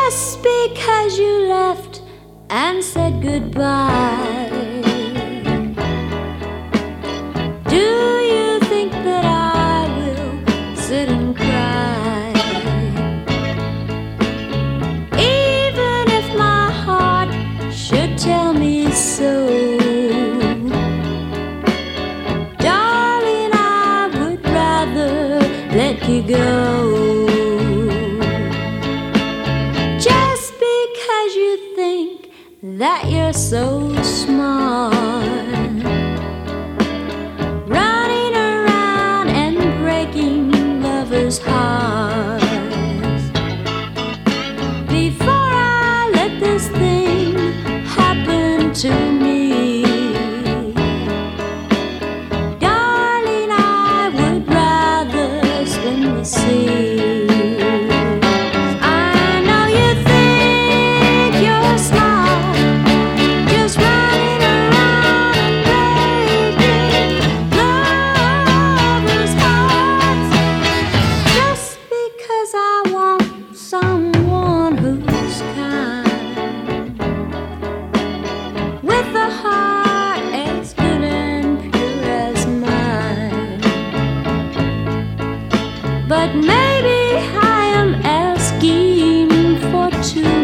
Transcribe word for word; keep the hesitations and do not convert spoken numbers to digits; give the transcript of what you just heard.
Just because you left and said goodbye, do you think that I will sit and cry? Even if my heart should tell me so, darling, I would rather let you go. That you're so smart, running around and breaking lovers' hearts. Before I let this thing happen to me, darling, I would rather swim the sea. But maybe I am asking for too